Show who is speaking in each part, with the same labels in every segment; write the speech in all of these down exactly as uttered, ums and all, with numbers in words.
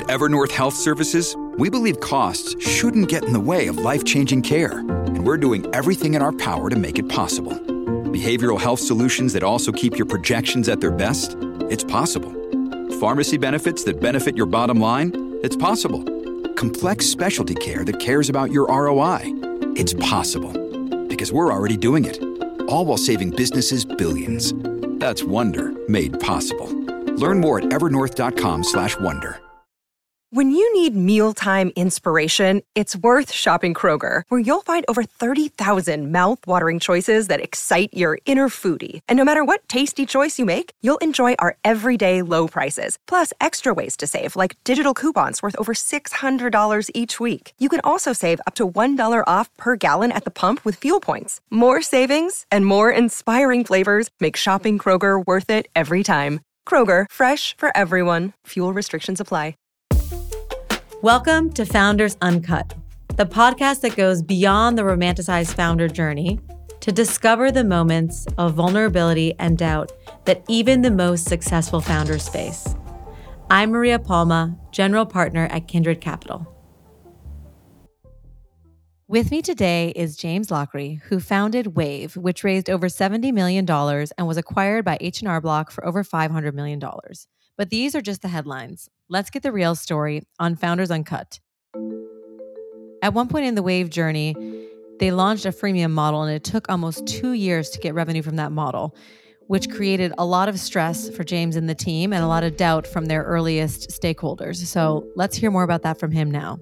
Speaker 1: At Evernorth Health Services, we believe costs shouldn't get in the way of life-changing care, and we're doing everything in our power to make it possible. Behavioral health solutions that also keep your projections at their best? It's possible. Pharmacy benefits that benefit your bottom line? It's possible. Complex specialty care that cares about your R O I? It's possible. Because we're already doing it. All while saving businesses billions. That's Wonder made possible. Learn more at evernorth.com slash wonder.
Speaker 2: When you need mealtime inspiration, it's worth shopping Kroger, where you'll find over thirty thousand mouth-watering choices that excite your inner foodie. And no matter what tasty choice you make, you'll enjoy our everyday low prices, plus extra ways to save, like digital coupons worth over six hundred dollars each week. You can also save up to one dollar off per gallon at the pump with fuel points. More savings and more inspiring flavors make shopping Kroger worth it every time. Kroger, fresh for everyone. Fuel restrictions apply.
Speaker 3: Welcome to Founders Uncut, the podcast that goes beyond the romanticized founder journey to discover the moments of vulnerability and doubt that even the most successful founders face. I'm Maria Palma, general partner at Kindred Capital. With me today is James Lockery, who founded Wave, which raised over seventy million dollars and was acquired by H and R Block for over five hundred million dollars. But these are just the headlines. Let's get the real story on Founders Uncut. At one point in the Wave journey, they launched a freemium model, and it took almost two years to get revenue from that model, which created a lot of stress for James and the team and a lot of doubt from their earliest stakeholders. So let's hear more about that from him now.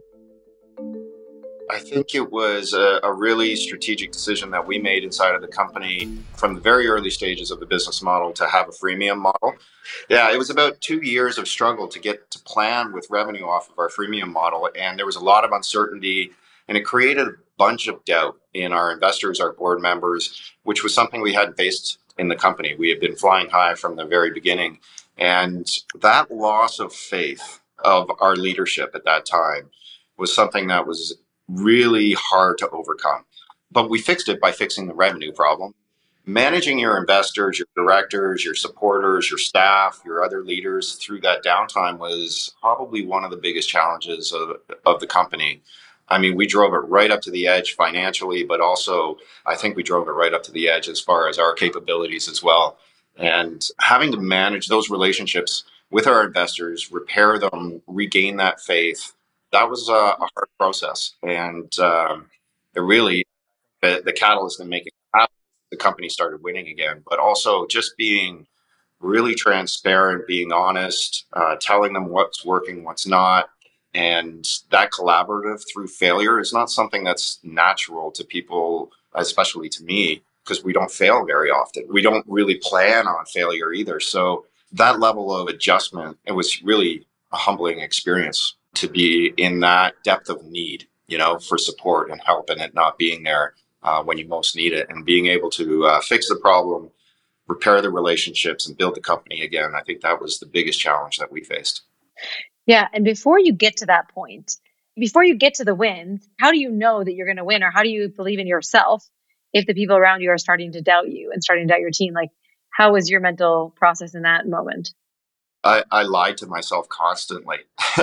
Speaker 4: I think it was a, a really strategic decision that we made inside of the company from the very early stages of the business model to have a freemium model. Yeah, it was about two years of struggle to get to plan with revenue off of our freemium model. And there was a lot of uncertainty, and it created a bunch of doubt in our investors, our board members, which was something we hadn't faced in the company. We had been flying high from the very beginning. And that loss of faith of our leadership at that time was something that was really hard to overcome. But we fixed it by fixing the revenue problem. Managing your investors, your directors, your supporters, your staff, your other leaders through that downtime was probably one of the biggest challenges of, of the company. I mean, we drove it right up to the edge financially, but also I think we drove it right up to the edge as far as our capabilities as well. And having to manage those relationships with our investors, repair them, regain that faith, that was a, a hard process. And um, it really, the, the catalyst in making it happen, the company started winning again, but also just being really transparent, being honest, uh, telling them what's working, what's not. And that collaborative through failure is not something that's natural to people, especially to me, because we don't fail very often. We don't really plan on failure either. So that level of adjustment, it was really a humbling experience to be in that depth of need, you know, for support and help, and it not being there uh, when you most need it, and being able to uh, fix the problem, repair the relationships, and build the company again. I think that was the biggest challenge that we faced.
Speaker 5: Yeah. And before you get to that point, before you get to the win, how do you know that you're going to win, or how do you believe in yourself if the people around you are starting to doubt you and starting to doubt your team? Like, how was your mental process in that moment?
Speaker 4: I, I lied to myself constantly,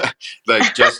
Speaker 4: like just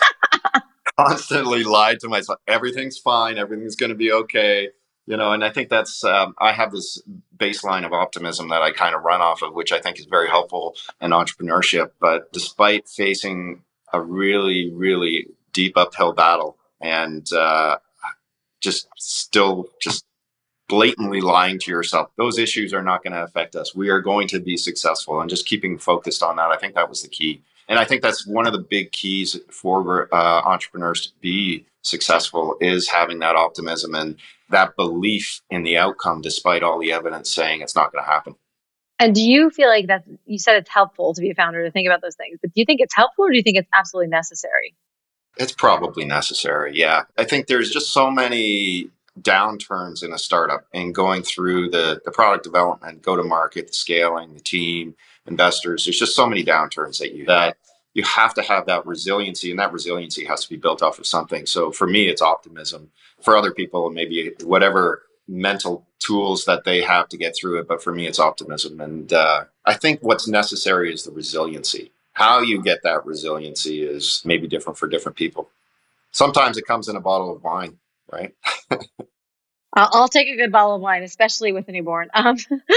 Speaker 4: constantly lied to myself. Everything's fine. Everything's going to be okay. You know, and I think that's, um, I have this baseline of optimism that I kind of run off of, which I think is very helpful in entrepreneurship. But despite facing a really, really deep uphill battle and uh, just still just blatantly lying to yourself, those issues are not going to affect us. We are going to be successful, and just keeping focused on that. I think that was the key. And I think that's one of the big keys for uh, entrepreneurs to be successful, is having that optimism and that belief in the outcome, despite all the evidence saying it's not going to happen.
Speaker 5: And do you feel like that, you said it's helpful to be a founder to think about those things, but do you think it's helpful, or do you think it's absolutely necessary?
Speaker 4: It's probably necessary. Yeah. I think there's just so many downturns in a startup, and going through the, the product development, go to market, the scaling, the team, investors. There's just so many downturns that you that you have to have that resiliency, and that resiliency has to be built off of something. So for me, it's optimism. For other people, maybe whatever mental tools that they have to get through it. But for me, it's optimism. And uh, I think what's necessary is the resiliency. How you get that resiliency is maybe different for different people. Sometimes it comes in a bottle of wine, right?
Speaker 5: I'll, I'll take a good bottle of wine, especially with a newborn. Um,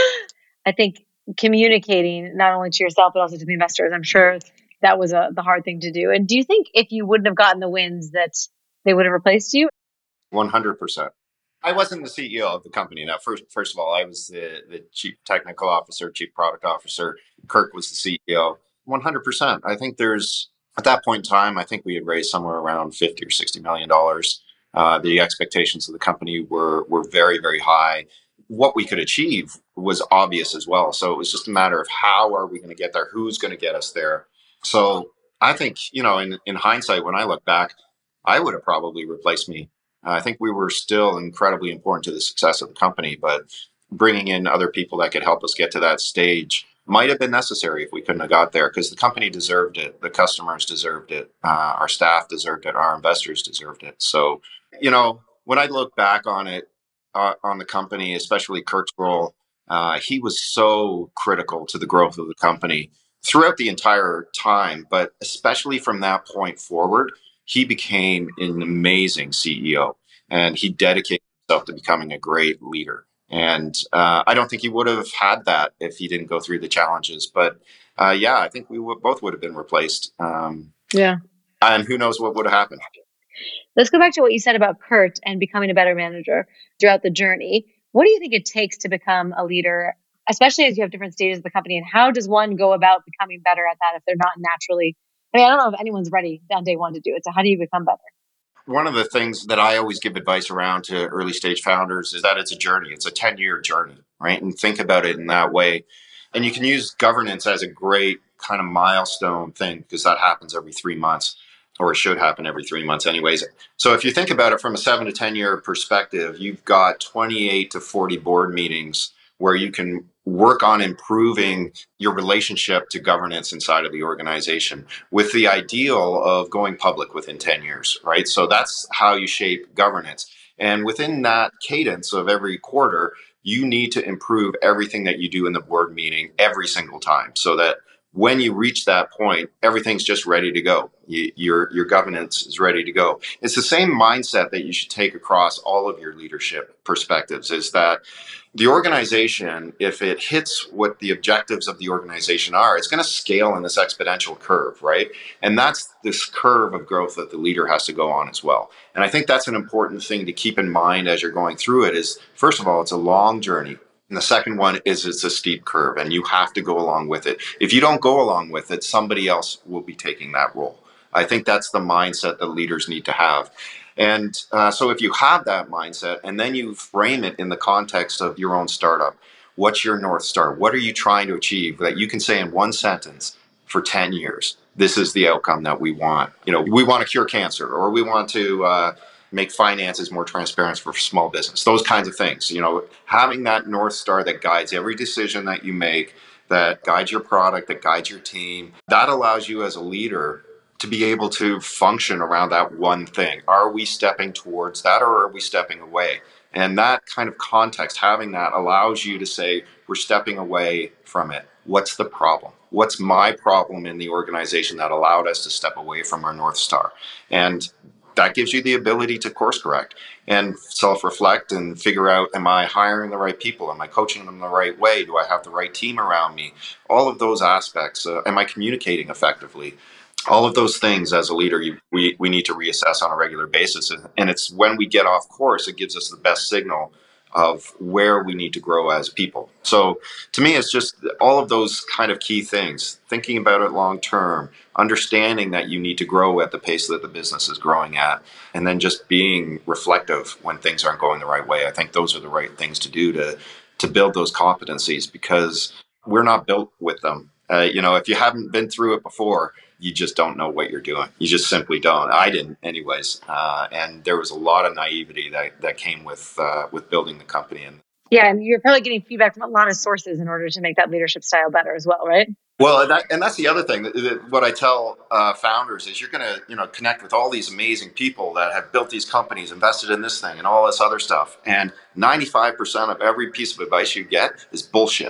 Speaker 5: I think communicating not only to yourself but also to the investors, I'm sure that was a, the hard thing to do. And do you think if you wouldn't have gotten the wins that they would have replaced you?
Speaker 4: one hundred percent. I wasn't the C E O of the company. Now, first, first of all, I was the, the chief technical officer, chief product officer. Kirk was the C E O. one hundred percent. I think there's, at that point in time, I think we had raised somewhere around fifty or sixty million dollars. Uh, the expectations of the company were were very, very high. What we could achieve was obvious as well. So it was just a matter of how are we going to get there? Who's going to get us there? So I think, you know, in, in hindsight, when I look back, I would have probably replaced me. I think we were still incredibly important to the success of the company, but bringing in other people that could help us get to that stage might have been necessary if we couldn't have got there, because the company deserved it. The customers deserved it. Uh, our staff deserved it. Our investors deserved it. So, you know, when I look back on it, uh, on the company, especially Kirk's role, uh, he was so critical to the growth of the company throughout the entire time, but especially from that point forward, he became an amazing C E O, and he dedicated himself to becoming a great leader. And uh, I don't think he would have had that if he didn't go through the challenges. But uh, yeah, I think we would, both would have been replaced. Um,
Speaker 5: Yeah.
Speaker 4: and who knows what would have happened.
Speaker 5: Let's go back to what you said about Kurt and becoming a better manager throughout the journey. What do you think it takes to become a leader, especially as you have different stages of the company? And how does one go about becoming better at that if they're not naturally? I mean, I don't know if anyone's ready on day one to do it. So how do you become better?
Speaker 4: One of the things that I always give advice around to early stage founders is that it's a journey. It's a ten year journey, right? And think about it in that way. And you can use governance as a great kind of milestone thing, because that happens every three months, or it should happen every three months anyways. So if you think about it from a seven to ten year perspective, you've got twenty-eight to forty board meetings where you can work on improving your relationship to governance inside of the organization, with the ideal of going public within ten years, right? So that's how you shape governance. And within that cadence of every quarter, you need to improve everything that you do in the board meeting every single time, so that when you reach that point, everything's just ready to go. You, your your governance is ready to go. It's the same mindset that you should take across all of your leadership perspectives, is that the organization, if it hits what the objectives of the organization are, it's going to scale in this exponential curve, right? And that's this curve of growth that the leader has to go on as well. And I think that's an important thing to keep in mind as you're going through it is, first of all, it's a long journey. And the second one is it's a steep curve, and you have to go along with it. If you don't go along with it, somebody else will be taking that role. I think that's the mindset that leaders need to have. And uh, so if you have that mindset and then you frame it in the context of your own startup, what's your North Star? What are you trying to achieve that you can say in one sentence for ten years? This is the outcome that we want. You know, we want to cure cancer, or we want to uh, make finances more transparent for small business, those kinds of things. You know, having that North Star that guides every decision that you make, that guides your product, that guides your team, that allows you as a leader to be able to function around that one thing. Are we stepping towards that, or are we stepping away? And that kind of context, having that allows you to say, we're stepping away from it. What's the problem? What's my problem in the organization that allowed us to step away from our North Star? And that gives you the ability to course correct and self-reflect and figure out, am I hiring the right people? Am I coaching them the right way? Do I have the right team around me? All of those aspects. Uh, am I communicating effectively? All of those things as a leader, you, we, we need to reassess on a regular basis. And it's when we get off course, it gives us the best signal of where we need to grow as people. So to me, it's just all of those kind of key things, thinking about it long term, understanding that you need to grow at the pace that the business is growing at, and then just being reflective when things aren't going the right way. I think those are the right things to do to, to build those competencies, because we're not built with them. Uh, you know, if you haven't been through it before, you just don't know what you're doing. You just simply don't. I didn't, anyways. Uh, and there was a lot of naivety that, that came with uh, with building the company. And
Speaker 5: yeah, and you're probably getting feedback from a lot of sources in order to make that leadership style better as well, right?
Speaker 4: Well, that, and that's the other thing. That, that what I tell uh, founders is, you're going to, you know, connect with all these amazing people that have built these companies, invested in this thing, and all this other stuff. And ninety-five percent of every piece of advice you get is bullshit.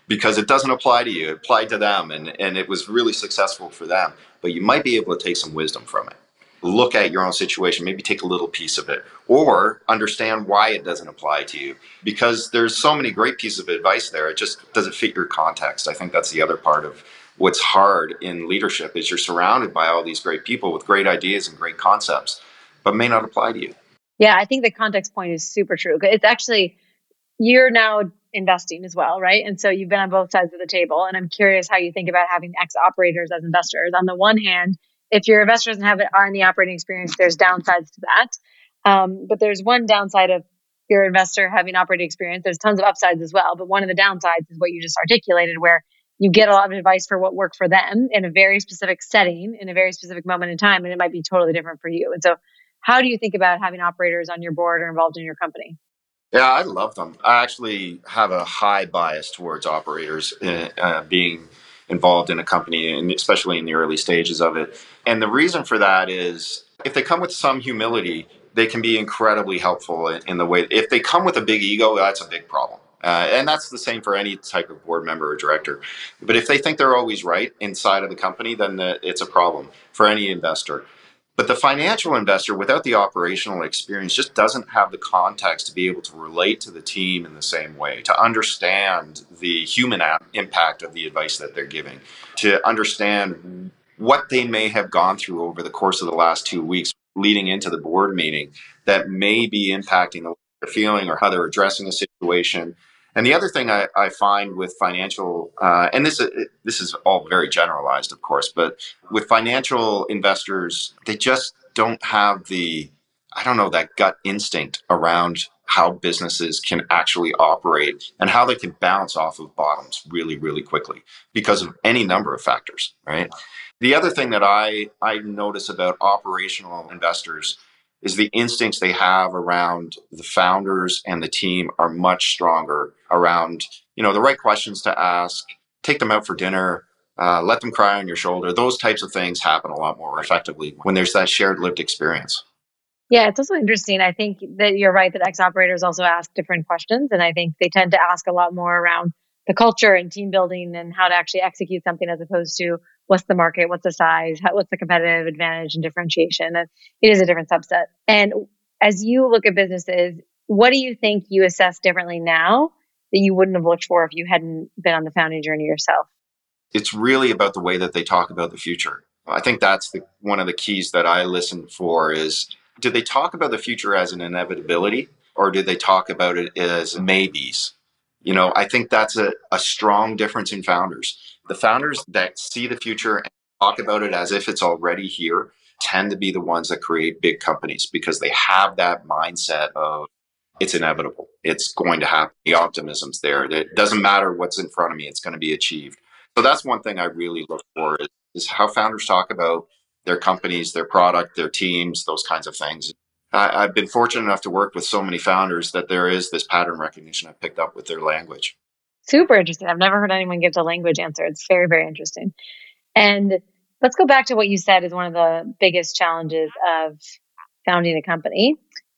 Speaker 4: because it doesn't apply to you. It applied to them, and, and it was really successful for them. But you might be able to take some wisdom from it. Look at your own situation, maybe take a little piece of it, or understand why it doesn't apply to you. Because there's so many great pieces of advice there, it just doesn't fit your context. I think that's the other part of what's hard in leadership is you're surrounded by all these great people with great ideas and great concepts, but may not apply to you.
Speaker 5: Yeah, I think the context point is super true. It's actually, you're now investing as well, right? And so you've been on both sides of the table. And I'm curious how you think about having ex-operators as investors. On the one hand, if your investor doesn't have any operating experience, there's downsides to that. Um, but there's one downside of your investor having operating experience. There's tons of upsides as well. But one of the downsides is what you just articulated, where you get a lot of advice for what worked for them in a very specific setting, in a very specific moment in time, and it might be totally different for you. And so how do you think about having operators on your board or involved in your company?
Speaker 4: Yeah, I love them. I actually have a high bias towards operators uh, uh, being involved in a company, and especially in the early stages of it. And the reason for that is if they come with some humility, they can be incredibly helpful in, in the way. If they come with a big ego, that's a big problem. Uh, and that's the same for any type of board member or director. But if they think they're always right inside of the company, then the, it's a problem for any investor. But the financial investor, without the operational experience, just doesn't have the context to be able to relate to the team in the same way, to understand the human impact of the advice that they're giving, to understand what they may have gone through over the course of the last two weeks leading into the board meeting that may be impacting the way they're feeling or how they're addressing a situation. And the other thing I, I find with financial, uh, and this, this is all very generalized, of course, but with financial investors, they just don't have the, I don't know, that gut instinct around how businesses can actually operate and how they can bounce off of bottoms really, really quickly because of any number of factors, right? The other thing that I, I notice about operational investors is the instincts they have around the founders and the team are much stronger around, you know, the right questions to ask, take them out for dinner, uh, let them cry on your shoulder. Those types of things happen a lot more effectively when there's that shared lived experience.
Speaker 5: Yeah, it's also interesting. I think that you're right that ex-operators also ask different questions. And I think they tend to ask a lot more around the culture and team building and how to actually execute something as opposed to what's the market, what's the size, how, what's the competitive advantage and differentiation. And it is a different subset. And as you look at businesses, what do you think you assess differently now that you wouldn't have looked for if you hadn't been on the founding journey yourself?
Speaker 4: It's really about the way that they talk about the future. I think that's the, one of the keys that I listen for is, do they talk about the future as an inevitability or do they talk about it as maybes? You know, I think that's a, a strong difference in founders. The founders that see the future and talk about it as if it's already here tend to be the ones that create big companies because they have that mindset of it's inevitable. It's going to happen. The optimism's there. It doesn't matter what's in front of me. It's going to be achieved. So that's one thing I really look for is, is how founders talk about their companies, their product, their teams, those kinds of things. I, I've been fortunate enough to work with so many founders that there is this pattern recognition I picked up with their language.
Speaker 5: Super interesting. I've never heard anyone give a language answer. It's very, very interesting. And let's go back to what you said is one of the biggest challenges of founding a company,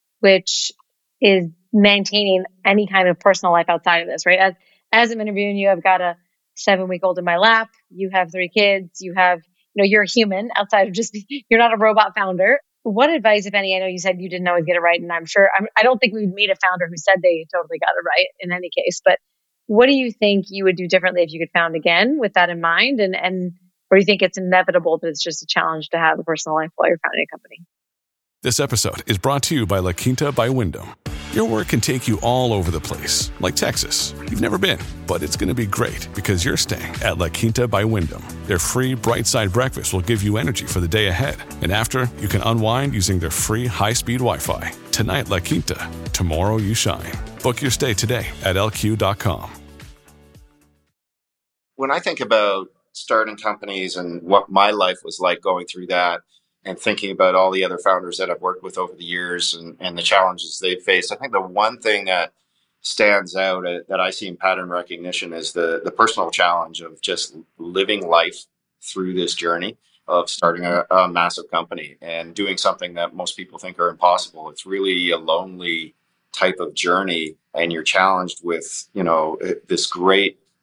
Speaker 5: which is maintaining any kind of personal life outside of this, right? As, as I'm interviewing you, I've got a seven week old in my lap. You have three kids. You have, you know, you're a human outside of just, you're not a robot founder. What advice, if any, I know you said you didn't always get it right. And I'm sure, I'm, I don't think we'd meet a founder who said they totally got it right in any case, but what do you think you would do differently if you could found again with that in mind? And, and, or do you think it's inevitable that it's just a challenge to have a personal life while you're founding a company?
Speaker 6: This episode is brought to you by La Quinta by Wyndham. Your work can take you all over the place, like Texas. You've never been, but it's going to be great because you're staying at La Quinta by Wyndham. Their free Bright Side breakfast will give you energy for the day ahead. And after, you can unwind using their free high-speed Wi-Fi. Tonight, La Quinta. Tomorrow, you shine. Book your stay today at L Q dot com.
Speaker 4: When I think about starting companies and what my life was like going through that, and thinking about all the other founders that I've worked with over the years and, and the challenges they've faced, I think the one thing that stands out uh, that I see in pattern recognition is the the personal challenge of just living life through this journey of starting a, a massive company and doing something that most people think are impossible. It's really a lonely type of journey, and you're challenged with, you know, this great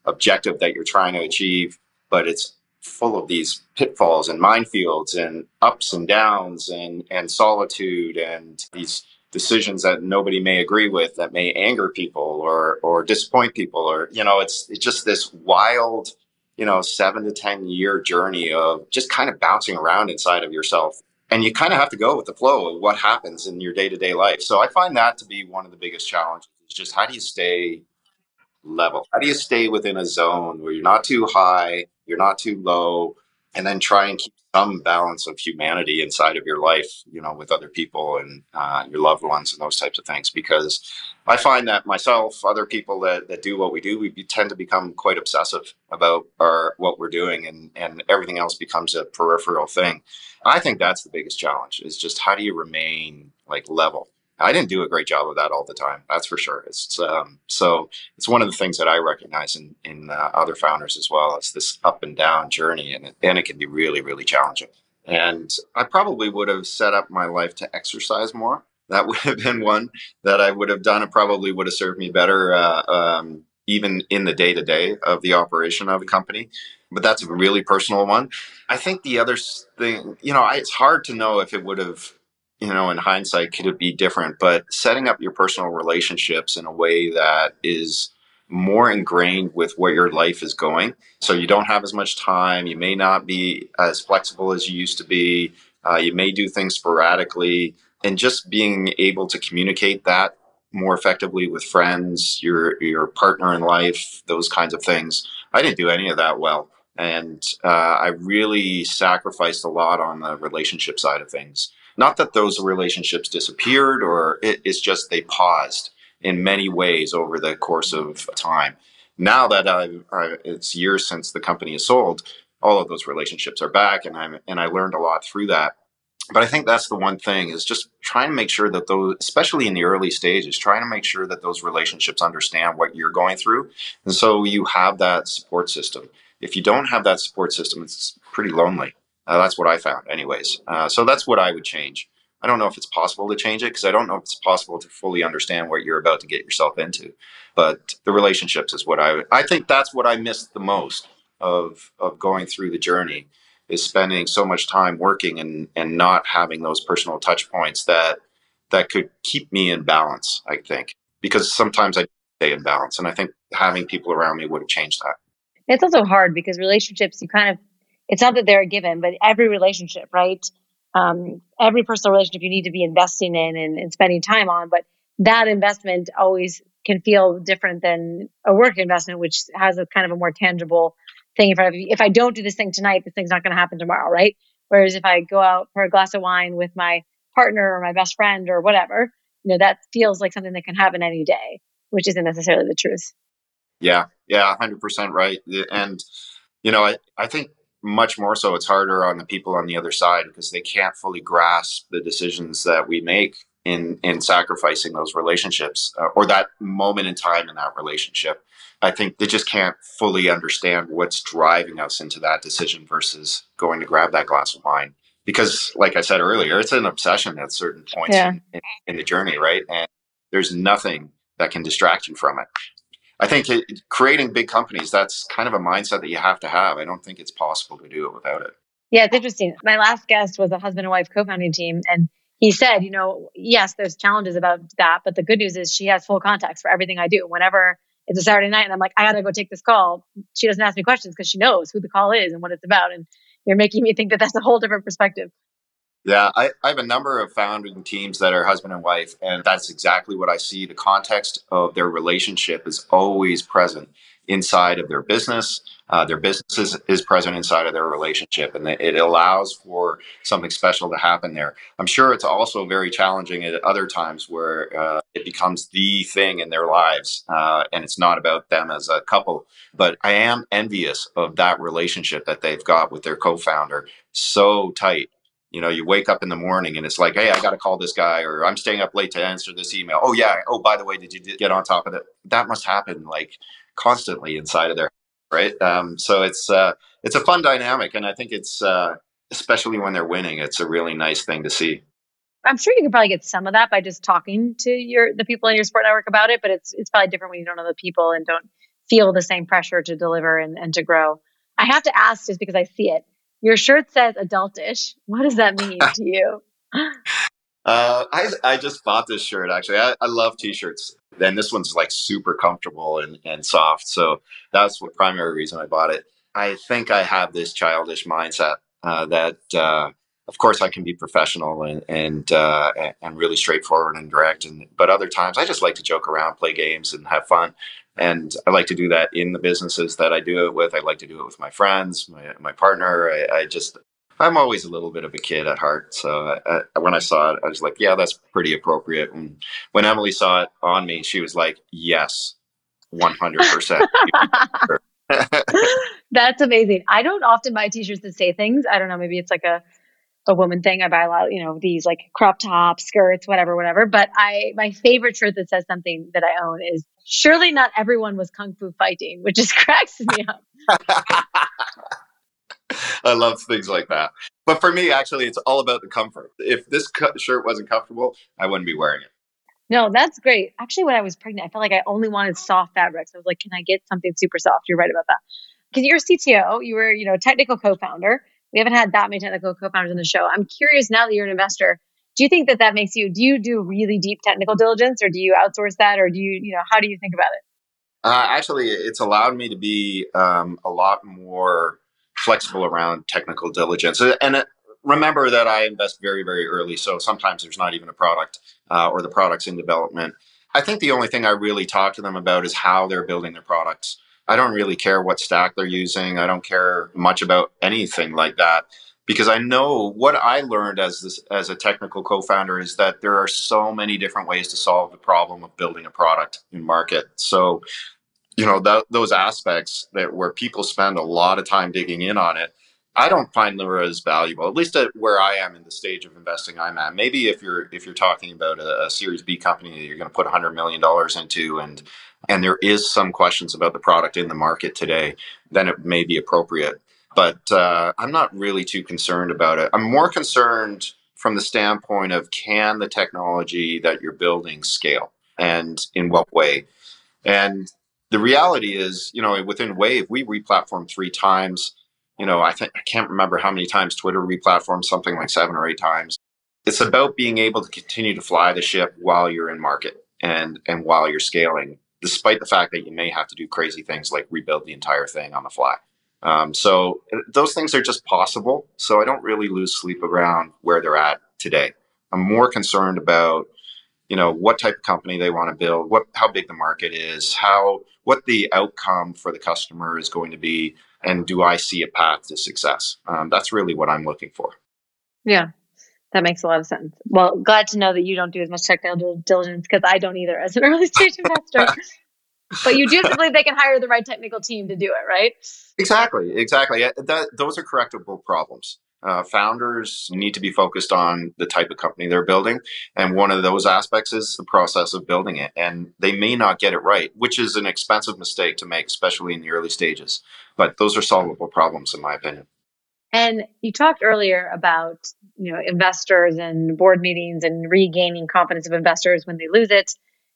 Speaker 4: objective that you're trying to achieve, but it's full of these pitfalls and minefields and ups and downs and, and solitude and these decisions that nobody may agree with that may anger people or, or disappoint people, or, you know, it's, it's just this wild, you know, seven to ten year journey of just kind of bouncing around inside of yourself. And you kind of have to go with the flow of what happens in your day-to-day life. So I find that to be one of the biggest challenges. It's just, how do you stay level? How do you stay within a zone where you're not too high, you're not too low, and then try and keep some balance of humanity inside of your life, you know, with other people and uh, your loved ones and those types of things? Because I find that myself, other people that, that do what we do, we tend to become quite obsessive about our what we're doing, and, and everything else becomes a peripheral thing. I think that's the biggest challenge, is just how do you remain like level? I didn't do a great job of that all the time. That's for sure. It's um, so it's one of the things that I recognize in in uh, other founders as well. It's this up and down journey, and it, and it can be really, really challenging. And I probably would have set up my life to exercise more. That would have been one that I would have done. It probably would have served me better, uh, um, even in the day to day of the operation of the company. But that's a really personal one. I think the other thing, you know, I, it's hard to know if it would have, you know, in hindsight, could it be different? But setting up your personal relationships in a way that is more ingrained with where your life is going. So you don't have as much time. You may not be as flexible as you used to be. Uh, you may do things sporadically. And just being able to communicate that more effectively with friends, your your partner in life, those kinds of things. I didn't do any of that well. And uh, I really sacrificed a lot on the relationship side of things. Not that those relationships disappeared, or it, it's just they paused in many ways over the course of time. Now that I've, I, it's years since the company is sold, all of those relationships are back, and I'm and I learned a lot through that. But I think that's the one thing, is just trying to make sure that those, especially in the early stages, trying to make sure that those relationships understand what you're going through, and so you have that support system. If you don't have that support system, it's pretty lonely. Uh, that's what I found anyways. Uh, so that's what I would change. I don't know if it's possible to change it, because I don't know if it's possible to fully understand what you're about to get yourself into. But the relationships is what I, I think that's what I missed the most of, of going through the journey, is spending so much time working and, and not having those personal touch points that, that could keep me in balance, I think, because sometimes I stay in balance. And I think having people around me would have changed that.
Speaker 5: It's also hard because relationships, you kind of, it's not that they're a given, but every relationship, right? Um, every personal relationship you need to be investing in and, and spending time on, but that investment always can feel different than a work investment, which has a kind of a more tangible thing in front of you. If I don't do this thing tonight, this thing's not going to happen tomorrow, right? Whereas if I go out for a glass of wine with my partner or my best friend or whatever, you know, that feels like something that can happen any day, which isn't necessarily the truth.
Speaker 4: Yeah, yeah, one hundred percent right. And, you know, I, I think much more so it's harder on the people on the other side, because they can't fully grasp the decisions that we make in, in sacrificing those relationships, uh, or that moment in time in that relationship. I think they just can't fully understand what's driving us into that decision versus going to grab that glass of wine. Because, like I said earlier, it's an obsession at certain points
Speaker 5: Yeah.
Speaker 4: in, in, in the journey, right? And there's nothing that can distract you from it. I think it, creating big companies, that's kind of a mindset that you have to have. I don't think it's possible to do it without it.
Speaker 5: Yeah, it's interesting. My last guest was a husband and wife co-founding team. And he said, you know, yes, there's challenges about that. But the good news is she has full context for everything I do. Whenever it's a Saturday night and I'm like, I got to go take this call, she doesn't ask me questions because she knows who the call is and what it's about. And you're making me think that that's a whole different perspective.
Speaker 4: Yeah, I, I have a number of founding teams that are husband and wife, and that's exactly what I see. The context of their relationship is always present inside of their business. Uh, their business is, is present inside of their relationship, and it allows for something special to happen there. I'm sure it's also very challenging at other times where uh, it becomes the thing in their lives, uh, and it's not about them as a couple. But I am envious of that relationship that they've got with their co-founder, so tight. You know, you wake up in the morning and it's like, hey, I got to call this guy, or I'm staying up late to answer this email. Oh, yeah. Oh, by the way, did you get on top of it? That must happen like constantly inside of there. Right. Um, so it's uh, it's a fun dynamic. And I think it's uh, especially when they're winning, it's a really nice thing to see.
Speaker 5: I'm sure you can probably get some of that by just talking to your the people in your support network about it. But it's it's probably different when you don't know the people and don't feel the same pressure to deliver and, and to grow. I have to ask just because I see it. Your shirt says adultish. What does that mean to you?
Speaker 4: Uh, I I just bought this shirt actually. I, I love t-shirts. And this one's like super comfortable and, and soft. So that's the primary reason I bought it. I think I have this childish mindset uh, that, uh, of course, I can be professional and and uh, and really straightforward and direct. And but other times, I just like to joke around, play games, and have fun. And I like to do that in the businesses that I do it with. I like to do it with my friends, my my partner. I, I just I'm always a little bit of a kid at heart. So I, I, when I saw it, I was like, yeah, that's pretty appropriate. And when Emily saw it on me, she was like, yes, one hundred percent.
Speaker 5: That's amazing. I don't often buy t-shirts that say things. I don't know. Maybe it's like a, a woman thing. I buy a lot, you know, these like crop tops, skirts, whatever, whatever. But I, my favorite shirt that says something that I own is surely not everyone was kung fu fighting, which just cracks me up.
Speaker 4: I love things like that. But for me, actually, it's all about the comfort. If this co- shirt wasn't comfortable, I wouldn't be wearing it.
Speaker 5: No, that's great. Actually, when I was pregnant, I felt like I only wanted soft fabrics. I was like, can I get something super soft? You're right about that. Because you're a C T O, you were, you know, a technical co-founder. We haven't had that many technical co-founders on the show. I'm curious now that you're an investor, do you think that that makes you, do you do really deep technical diligence or do you outsource that? Or do you, you know, how do you think about it?
Speaker 4: Uh, actually, it's allowed me to be um, a lot more flexible around technical diligence. And it, remember that I invest very, very early. So sometimes there's not even a product uh, or the product's in development. I think the only thing I really talk to them about is how they're building their products. I don't really care what stack they're using. I don't care much about anything like that because I know what I learned as this, as a technical co-founder is that there are so many different ways to solve the problem of building a product in market. So you know, that, those aspects that where people spend a lot of time digging in on it, I don't find them as valuable, at least at where I am in the stage of investing I'm at. Maybe if you're if you're talking about a, a Series B company that you're going to put one hundred million dollars into and and there is some questions about the product in the market today, then it may be appropriate. But uh, I'm not really too concerned about it. I'm more concerned from the standpoint of can the technology that you're building scale and in what way? And the reality is, you know, within Wave, we replatformed three times. You know, I think I can't remember how many times Twitter replatformed, something like seven or eight times. It's about being able to continue to fly the ship while you're in market and and while you're scaling, despite the fact that you may have to do crazy things like rebuild the entire thing on the fly. Um, so those things are just possible. So I don't really lose sleep around where they're at today. I'm more concerned about you know what type of company they want to build, what how big the market is, how what the outcome for the customer is going to be, and do I see a path to success? Um, that's really what I'm looking for.
Speaker 5: Yeah, that makes a lot of sense. Well, glad to know that you don't do as much technical diligence because I don't either as an early stage investor. But you do have to believe they can hire the right technical team to do it, right?
Speaker 4: Exactly, exactly. That, those are correctable problems. Uh, founders need to be focused on the type of company they're building. And one of those aspects is the process of building it. And they may not get it right, which is an expensive mistake to make, especially in the early stages. But those are solvable problems, in my opinion.
Speaker 5: And you talked earlier about, you know, investors and board meetings and regaining confidence of investors when they lose it.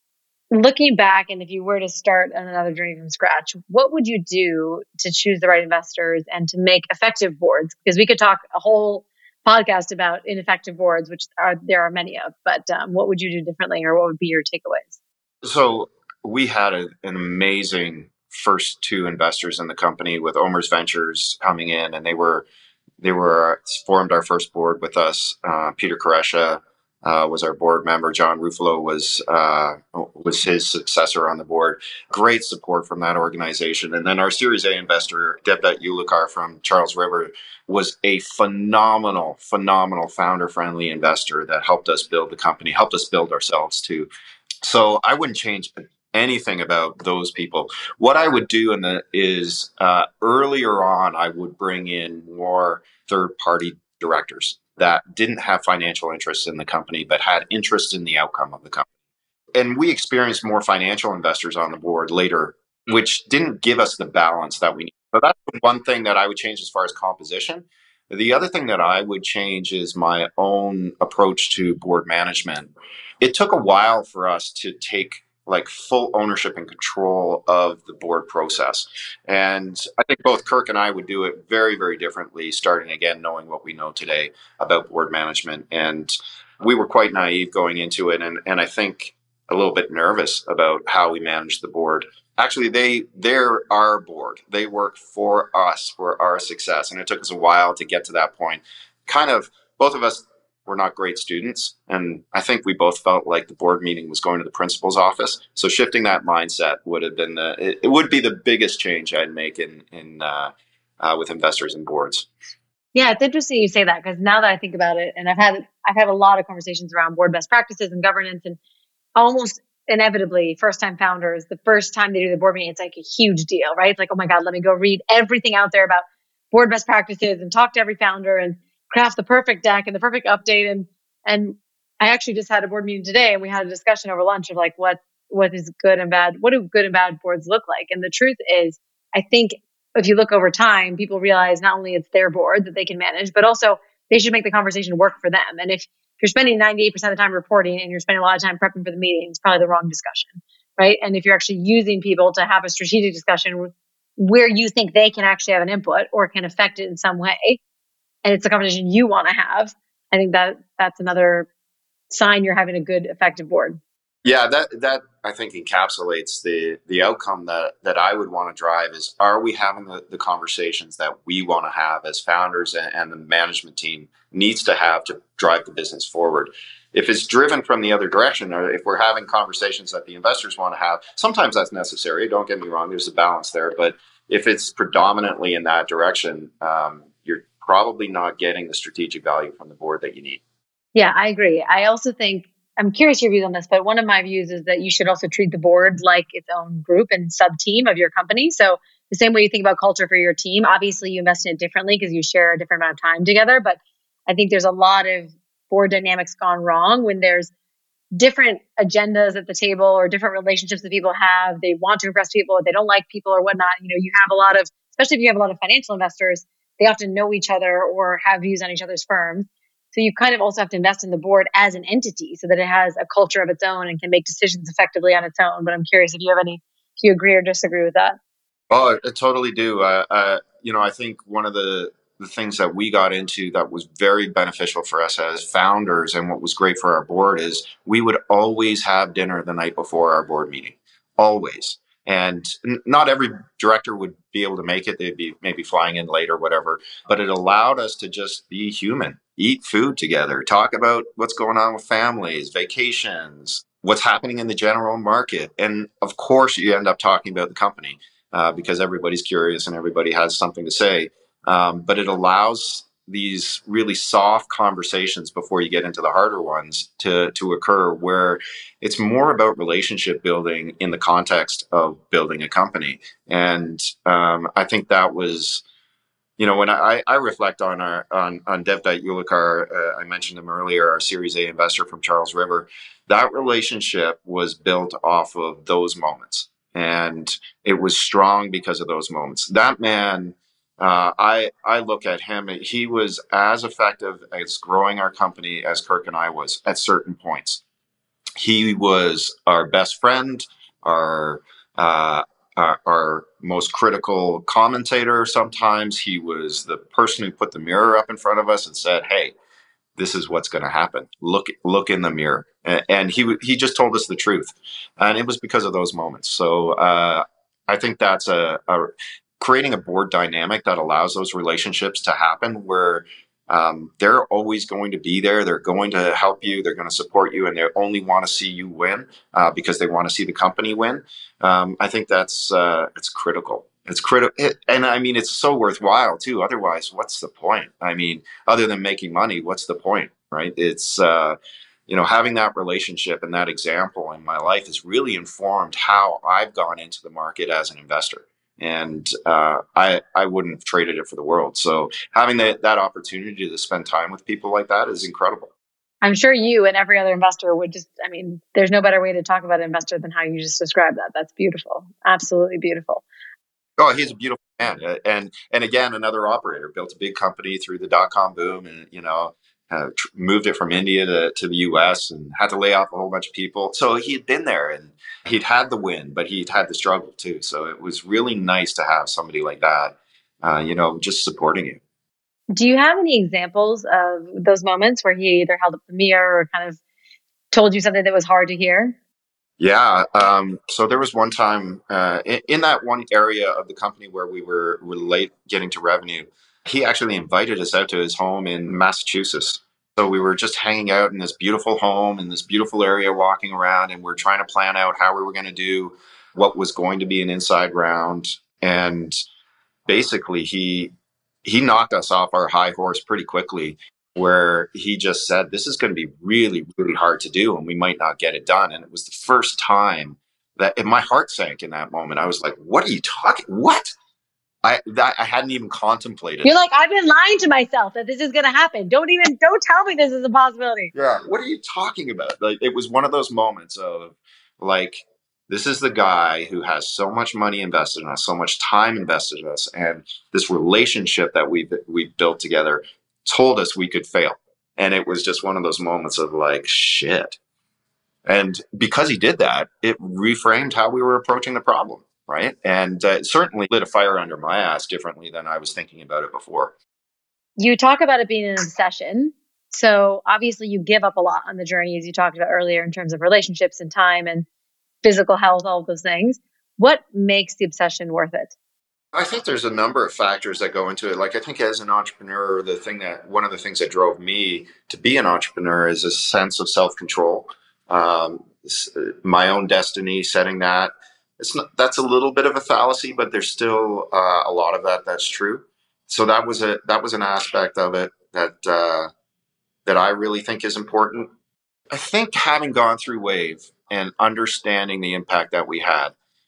Speaker 5: Looking back, and if you were to start another journey from scratch, what would you do to choose the right investors and to make effective boards? Because we could talk a whole podcast about ineffective boards, which are there are many of. But um, what would you do differently, or what would be your takeaways?
Speaker 4: So we had a, an amazing first two investors in the company with Omer's Ventures coming in, and they were they were formed our first board with us. Uh, Peter Koresha Uh, was our board member. John Ruffalo was uh, was his successor on the board. Great support from that organization. And then our Series A investor, Devdutt Ulukar from Charles River, was a phenomenal, phenomenal founder-friendly investor that helped us build the company, helped us build ourselves too. So I wouldn't change anything about those people. What I would do in the is uh, earlier on, I would bring in more third-party directors that didn't have financial interests in the company, but had interest in the outcome of the company. And we experienced more financial investors on the board later, which didn't give us the balance that we need. So that's one thing that I would change as far as composition. The other thing that I would change is my own approach to board management. It took a while for us to take like full ownership and control of the board process. And I think both Kirk and I would do it very, very differently, starting again, knowing what we know today about board management. And we were quite naive going into it. And, and I think a little bit nervous about how we manage the board. Actually, they, they're our board. They work for us, for our success. And it took us a while to get to that point. Kind of, both of us were not great students. And I think we both felt like the board meeting was going to the principal's office. So shifting that mindset would have been the, it, it would be the biggest change I'd make in, in, uh, uh, with investors and boards.
Speaker 5: Yeah, it's interesting you say that, because now that I think about it, and I've had, I've had a lot of conversations around board best practices and governance, and almost inevitably first time founders, the first time they do the board meeting, it's like a huge deal, right? It's like, oh my God, let me go read everything out there about board best practices and talk to every founder and craft the perfect deck and the perfect update. And, and I actually just had a board meeting today, and we had a discussion over lunch of like, what, what is good and bad? What do good and bad boards look like? And the truth is, I think if you look over time, people realize not only it's their board that they can manage, but also they should make the conversation work for them. And if you're spending ninety-eight percent of the time reporting and you're spending a lot of time prepping for the meeting, it's probably the wrong discussion, right? And if you're actually using people to have a strategic discussion where you think they can actually have an input or can affect it in some way, and it's a conversation you want to have, I think that that's another sign you're having a good, effective board.
Speaker 4: Yeah, that that I think encapsulates the the outcome that that I would want to drive is, are we having the, the conversations that we want to have as founders, and, and the management team needs to have to drive the business forward? If it's driven from the other direction, or if we're having conversations that the investors want to have, sometimes that's necessary. Don't get me wrong, there's a balance there. But if it's predominantly in that direction, um, you're probably not getting the strategic value from the board that you need.
Speaker 5: Yeah, I agree. I also think, I'm curious your views on this, but one of my views is that you should also treat the board like its own group and sub team of your company. So the same way you think about culture for your team, obviously you invest in it differently because you share a different amount of time together. But I think there's a lot of board dynamics gone wrong when there's different agendas at the table or different relationships that people have. They want to impress people, they don't like people or whatnot. You know, you have a lot of, especially if you have a lot of financial investors, they often know each other or have views on each other's firms. So you kind of also have to invest in the board as an entity so that it has a culture of its own and can make decisions effectively on its own. But I'm curious if you have any, if you agree or disagree with that.
Speaker 4: Oh, I totally do. Uh, uh, you know, I think one of the, the things that we got into that was very beneficial for us as founders, and what was great for our board, is we would always have dinner the night before our board meeting. Always. And n- not every director would be able to make it. They'd be maybe flying in late or whatever. But it allowed us to just be human, eat food together, talk about what's going on with families, vacations, what's happening in the general market. And of course, you end up talking about the company uh, because everybody's curious and everybody has something to say. Um, but it allows these really soft conversations before you get into the harder ones to to occur, where it's more about relationship building in the context of building a company. And um, I think that was, you know, when I, I reflect on our on on Devdutt Ulikar, uh, I mentioned him earlier, our Series A investor from Charles River. That relationship was built off of those moments, and it was strong because of those moments. That man, uh, I I look at him. He was as effective as growing our company as Kirk and I was at certain points. He was our best friend, our uh, our, our most critical commentator. Sometimes he was the person who put the mirror up in front of us and said, "Hey, this is what's going to happen. Look, look in the mirror." And, and he he just told us the truth, and it was because of those moments. So uh, I think that's a, a creating a board dynamic that allows those relationships to happen, where um, they're always going to be there. They're going to help you. They're going to support you, and they only want to see you win uh, because they want to see the company win. Um, I think that's uh, it's critical. It's critical, it, and I mean, it's so worthwhile too. Otherwise, what's the point? I mean, other than making money, what's the point, right? It's uh, you know, having that relationship and that example in my life has really informed how I've gone into the market as an investor. And uh, I I wouldn't have traded it for the world. So having that that opportunity to spend time with people like that is incredible.
Speaker 5: I'm sure you and every other investor would just, I mean, there's no better way to talk about an investor than how you just described that. That's beautiful. Absolutely beautiful.
Speaker 4: Oh, he's a beautiful man. Uh, And and again, another operator, built a big company through the dot com boom, and you know, uh, tr- moved it from India to, to the U S and had to lay off a whole bunch of people. So he had been there and he'd had the win, but he'd had the struggle too. So it was really nice to have somebody like that, uh, you know, just supporting you.
Speaker 5: Do you have any examples of those moments where he either held up the mirror or kind of told you something that was hard to hear?
Speaker 4: Yeah. Um, so there was one time uh, in, in that one area of the company where we were, were late getting to revenue, he actually invited us out to his home in Massachusetts. So we were just hanging out in this beautiful home in this beautiful area, walking around, and we're trying to plan out how we were going to do what was going to be an inside round. And basically, he he knocked us off our high horse pretty quickly, where he just said, this is going to be really, really hard to do, and we might not get it done. And it was the first time that and my heart sank in that moment. I was like, what are you talking? What? I that I hadn't even contemplated.
Speaker 5: You're like, I've been lying to myself that this is going to happen. Don't even, don't tell me this is a possibility.
Speaker 4: Yeah. What are you talking about? Like, it was one of those moments of like, this is the guy who has so much money invested in us, so much time invested in us, and this relationship that we've we've built together told us we could fail. And it was just one of those moments of like, shit. And because he did that, it reframed how we were approaching the problem, right? And uh, it certainly lit a fire under my ass differently than I was thinking about it before.
Speaker 5: You talk about it being an obsession. So obviously you give up a lot on the journey, as you talked about earlier, in terms of relationships and time and physical health, all of those things. What makes the obsession worth it?
Speaker 4: I think there's a number of factors that go into it. Like, I think as an entrepreneur, the thing that one of the things that drove me to be an entrepreneur is a sense of self-control, um, my own destiny, setting that. It's not, that's a little bit of a fallacy, but there's still uh, a lot of that that's true. So that was a that was an aspect of it that uh, that I really think is important. I think having gone through Wave and understanding the impact that we had,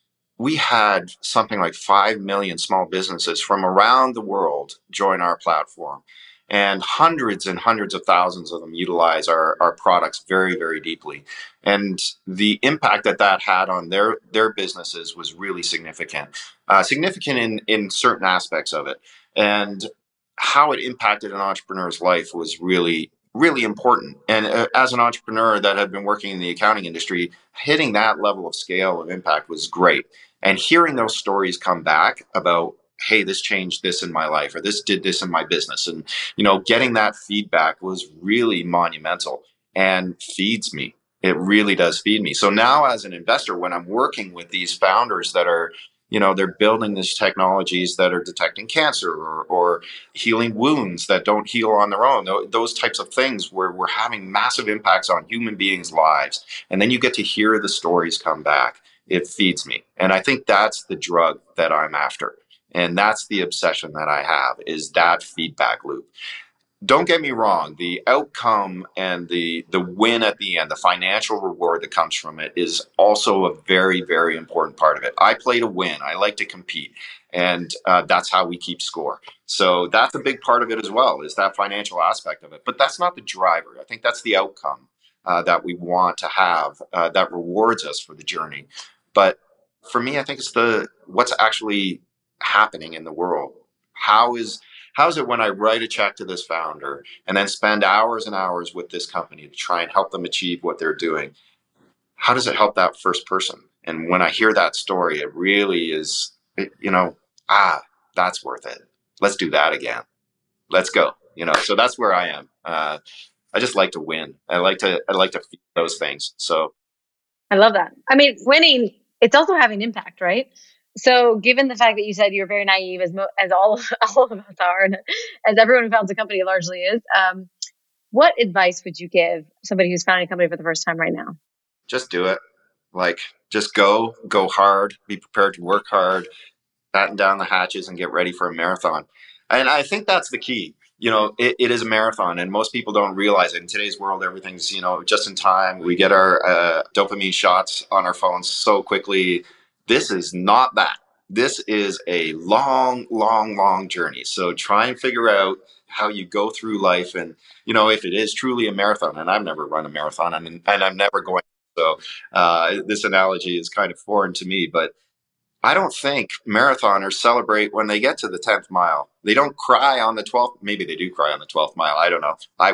Speaker 4: we had something like five million small businesses from around the world join our platform, and hundreds and hundreds of thousands of them utilize our, our products very, very deeply. And the impact that that had on their, their businesses was really significant, uh, significant in, in certain aspects of it. And how it impacted an entrepreneur's life was really, really important. And uh, as an entrepreneur that had been working in the accounting industry, hitting that level of scale of impact was great. And hearing those stories come back about, hey, this changed this in my life, or this did this in my business, and you know, getting that feedback was really monumental and feeds me. It really does feed me. So now, as an investor, when I'm working with these founders that are, you know, they're building these technologies that are detecting cancer or, or healing wounds that don't heal on their own, those types of things where we're having massive impacts on human beings' lives, and then you get to hear the stories come back. It feeds me. And I think that's the drug that I'm after. And that's the obsession that I have, is that feedback loop. Don't get me wrong, the outcome and the the win at the end, the financial reward that comes from it, is also a very, very important part of it. I play to win. I like to compete. And uh, that's how we keep score. So that's a big part of it as well, is that financial aspect of it. But that's not the driver. I think that's the outcome uh, that we want to have uh, that rewards us for the journey. But for me, I think it's the what's actually happening in the world. How is how is it when I write a check to this founder and then spend hours and hours with this company to try and help them achieve what they're doing? How does it help that first person? And when I hear that story, it really is, you know, ah, that's worth it. Let's do that again. Let's go. You know, so that's where I am. Uh, I just like to win. I like to I like to feel those things. So
Speaker 5: I love that. I mean, winning, it's also having impact, right? So given the fact that you said you're very naive, as mo- as all, all of us are, and as everyone who founds a company largely is, um, what advice would you give somebody who's founding a company for the first time right now?
Speaker 4: Just do it. Like, just go, go hard, be prepared to work hard, batten down the hatches and get ready for a marathon. And I think that's the key. You know, it, it is a marathon, and most people don't realize it. In today's world, everything's, you know, just in time. We get our uh, dopamine shots on our phones so quickly. This is not that. This is a long, long, long journey. So try and figure out how you go through life. And, you know, if it is truly a marathon, and I've never run a marathon, and, and I'm never going. So uh, this analogy is kind of foreign to me, but I don't think marathoners celebrate when they get to the tenth mile. They don't cry on the twelfth. Maybe they do cry on the twelfth mile. I don't know. I would.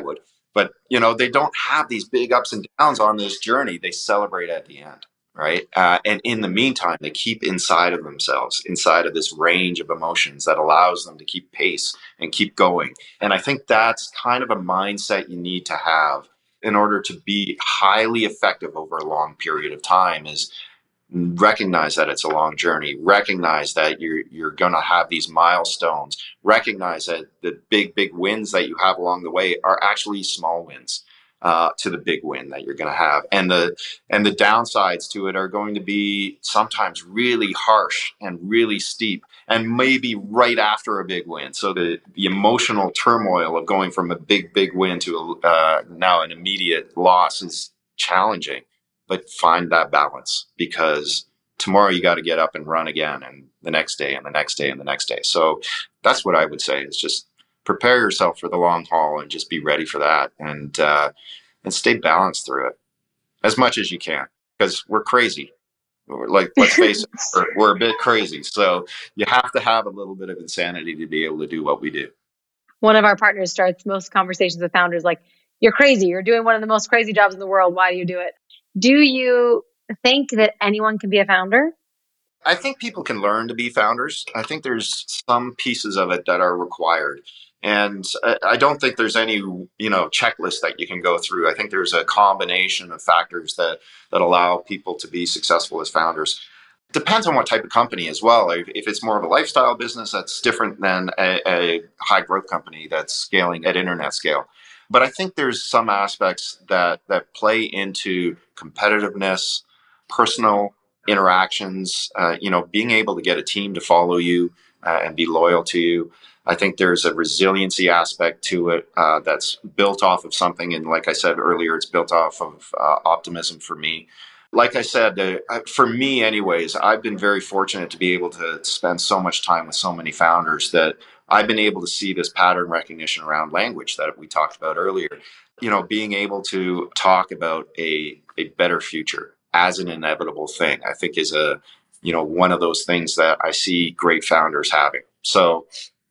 Speaker 4: But, you know, they don't have these big ups and downs on this journey. They celebrate at the end, right? Uh, and in the meantime, they keep inside of themselves, inside of this range of emotions that allows them to keep pace and keep going. And I think that's kind of a mindset you need to have in order to be highly effective over a long period of time, is recognize that it's a long journey, recognize that you're you're going to have these milestones, recognize that the big big wins that you have along the way are actually small wins uh, to the big win that you're going to have, and the and the downsides to it are going to be sometimes really harsh and really steep, and maybe right after a big win. So the the emotional turmoil of going from a big big win to a, uh, now an immediate loss is challenging. But find that balance, because tomorrow you got to get up and run again, and the next day and the next day and the next day. So that's what I would say, is just prepare yourself for the long haul and just be ready for that, and uh, and stay balanced through it as much as you can, because we're crazy. We're like, let's face it, we're, we're a bit crazy. So you have to have a little bit of insanity to be able to do what we do.
Speaker 5: One of our partners starts most conversations with founders like, "You're crazy. You're doing one of the most crazy jobs in the world. Why do you do it?" Do you think that anyone can be a founder?
Speaker 4: I think people can learn to be founders. I think there's some pieces of it that are required. And I don't think there's any, you know, checklist that you can go through. I think there's a combination of factors that, that allow people to be successful as founders. Depends on what type of company as well. If, if it's more of a lifestyle business, that's different than a, a high growth company that's scaling at internet scale. But I think there's some aspects that, that play into competitiveness, personal interactions, uh, you know, being able to get a team to follow you uh, and be loyal to you. I think there's a resiliency aspect to it uh, that's built off of something. And like I said earlier, it's built off of uh, optimism for me. Like I said, uh, for me anyways, I've been very fortunate to be able to spend so much time with so many founders that I've been able to see this pattern recognition around language that we talked about earlier. You know, being able to talk about a, a better future as an inevitable thing, I think is a, you know, one of those things that I see great founders having. So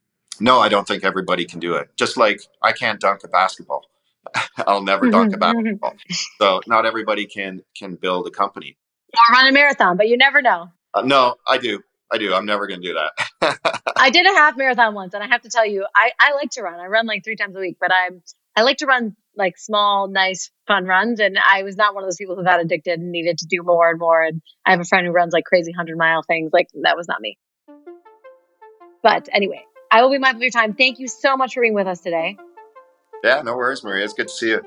Speaker 4: no, I don't think everybody can do it. Just like I can't dunk a basketball. I'll never dunk a basketball. So not everybody can can build a company.
Speaker 5: Or run a marathon, but you never know.
Speaker 4: Uh, no, I do. I do. I'm never going to do that.
Speaker 5: I did a half marathon once, and I have to tell you, I, I like to run. I run like three times a week, but I'm I like to run like small, nice, fun runs. And I was not one of those people who got addicted and needed to do more and more. And I have a friend who runs like crazy hundred mile things. Like that was not me. But anyway, I will be mindful of your time. Thank you so much for being with us today.
Speaker 4: Yeah, no worries, Maria. It's good to see you.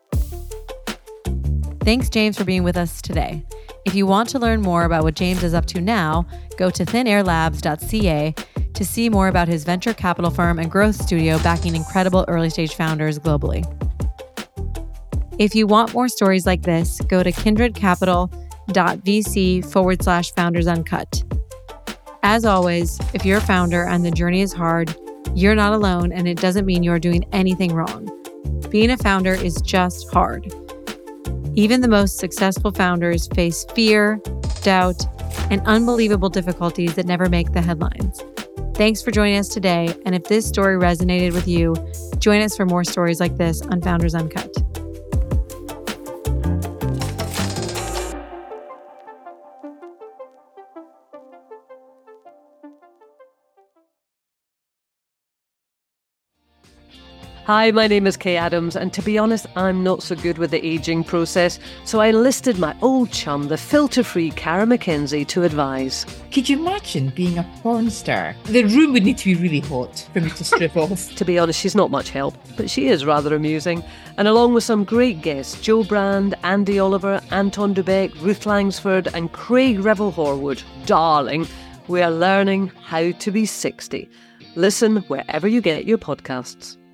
Speaker 3: Thanks, James, for being with us today. If you want to learn more about what James is up to now, go to thin air labs dot c a to see more about his venture capital firm and growth studio backing incredible early-stage founders globally. If you want more stories like this, go to kindred capital dot v c forward slash founders uncut. As always, if you're a founder and the journey is hard, you're not alone, and it doesn't mean you're doing anything wrong. Being a founder is just hard. Even the most successful founders face fear, doubt, and unbelievable difficulties that never make the headlines. Thanks for joining us today, and if this story resonated with you, join us for more stories like this on Founders Uncut.
Speaker 7: Hi, my name is Kay Adams, and to be honest, I'm not so good with the ageing process, so I enlisted my old chum, the filter-free Cara McKenzie, to advise.
Speaker 8: Could you imagine being a porn star? The room would need to be really hot for me to strip off.
Speaker 7: To be honest, she's not much help, but she is rather amusing. And along with some great guests, Joe Brand, Andy Oliver, Anton Dubeck, Ruth Langsford, and Craig Revel-Horwood, darling, we are learning how to be sixty. Listen wherever you get your podcasts.